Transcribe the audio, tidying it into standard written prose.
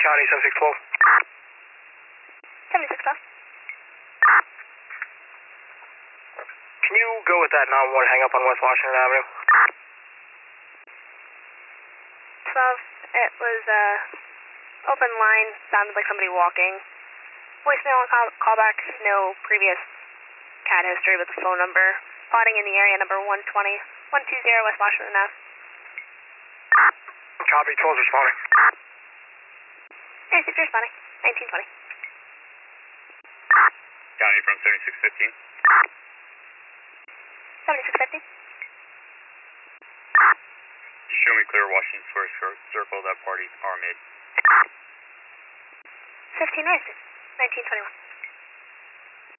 County 7612. 7612. Can you go with that 911 hang up on West Washington Avenue? 12, it was open line, sounded like somebody walking. Voicemail and callback, no previous CAD history with the phone number. Plotting in the area, number 120 West Washington Ave. Copy, 12's responding. Air 6 responding, 1920. County from 7615. 7650. Just show me clear Washington Square Circle, that party, Armid. 15 West, 1921.